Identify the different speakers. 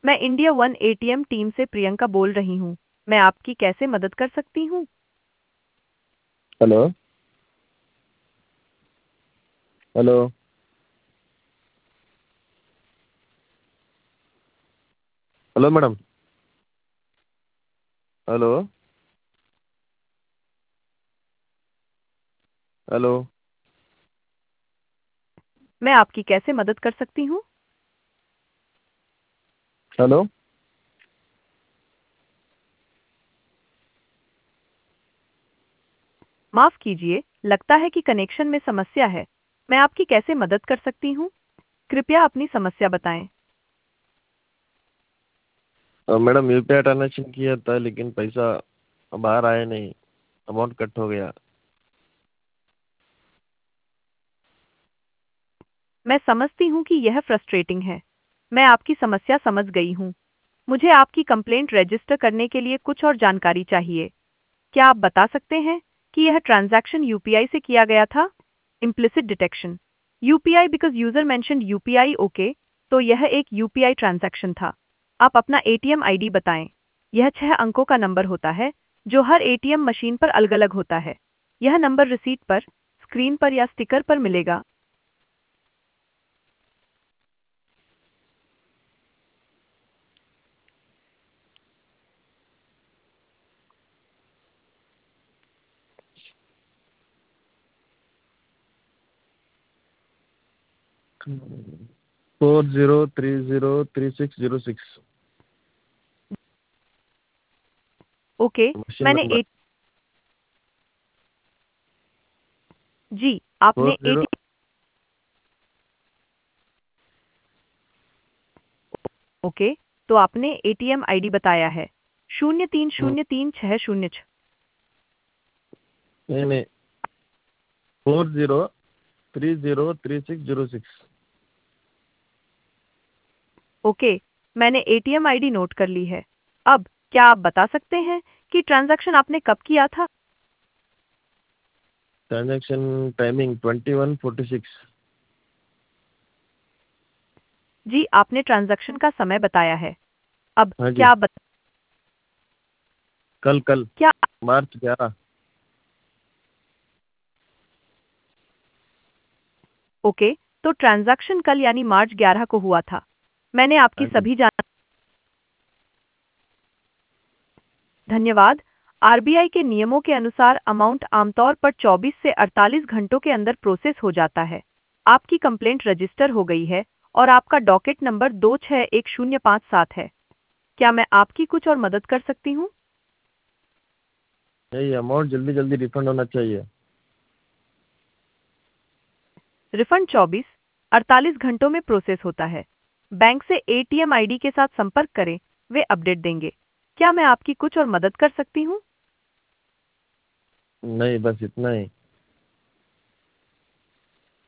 Speaker 1: मैं India one ATM team से प्रियंका बोल रही हूँ। मैं आपकी कैसे मदद कर सकती हूँ?
Speaker 2: Hello. Hello. Hello madam. Hello. Hello.
Speaker 1: मैं आपकी कैसे मदद कर सकती हूँ?
Speaker 2: हेलो।
Speaker 1: माफ कीजिए, लगता है कि कनेक्शन में समस्या है। मैं आपकी कैसे मदद कर सकती हूँ? कृपया अपनी समस्या बताएं।
Speaker 2: मैडम यूपीआई ट्रांजेक्शन किया था लेकिन पैसा बाहर आया नहीं, अमाउंट कट हो गया।
Speaker 1: मैं समझती हूँ कि यह फ्रस्ट्रेटिंग है। मैं आपकी समस्या समझ गई हूँ। मुझे आपकी कंप्लेंट रजिस्टर करने के लिए कुछ और जानकारी चाहिए। क्या आप बता सकते हैं कि यह ट्रांजैक्शन यूपीआई से किया गया था? Implicit detection. UPI because user mentioned UPI okay, तो यह एक यूपीआई ट्रांजैक्शन था। आप अपना एटीएम आईडी बताएं। यह 6 अंकों का नंबर होता है जो हर एटीएम मशीन पर अलग अलग होता है। यह नंबर रिसीट पर, स्क्रीन पर या स्टिकर पर मिलेगा।
Speaker 2: 40303606
Speaker 1: ओके।
Speaker 2: मशीन
Speaker 1: मैंने
Speaker 2: नंबर।
Speaker 1: ए जी, आपने
Speaker 2: फोर जीरो
Speaker 1: एटीएम ओके, तो आपने एटीएम आईडी बताया है 03033606।
Speaker 2: नहीं नहीं, 40303606।
Speaker 1: ओके, मैंने एटीएम आईडी नोट कर ली है। अब क्या आप बता सकते हैं कि ट्रांजैक्शन आपने कब किया था?
Speaker 2: Transaction timing 21:46।
Speaker 1: जी, आपने ट्रांजैक्शन का समय बताया है। अब
Speaker 2: हाँ
Speaker 1: क्या
Speaker 2: जी।
Speaker 1: आप
Speaker 2: कल कल
Speaker 1: क्या
Speaker 2: मार्च 11।
Speaker 1: ओके, तो ट्रांजैक्शन कल यानी मार्च 11 को हुआ था। मैंने आपकी
Speaker 2: हाँ जी।
Speaker 1: सभी जान धन्यवाद। आरबीआई के नियमों के अनुसार अमाउंट आमतौर पर 24 से 48 घंटों के अंदर प्रोसेस हो जाता है। आपकी कंप्लेंट रजिस्टर हो गई है और आपका डॉकेट नंबर 261057 है। क्या मैं आपकी कुछ और मदद कर सकती हूँ?
Speaker 2: यही अमाउंट जल्दी जल्दी रिफंड होना चाहिए।
Speaker 1: रिफंड 24-48 घंटों में प्रोसेस होता है। बैंक से एटीएम आईडी के साथ संपर्क करें, वे अपडेट देंगे। क्या मैं आपकी कुछ और मदद कर सकती हूँ?
Speaker 2: नहीं, बस इतना ही।